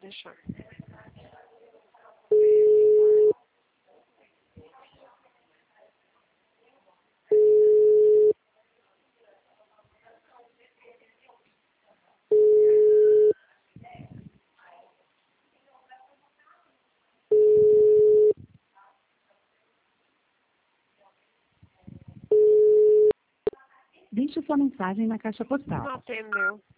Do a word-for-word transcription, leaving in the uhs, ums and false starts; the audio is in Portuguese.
deixar. Deixe sua mensagem na caixa postal. Não atendeu.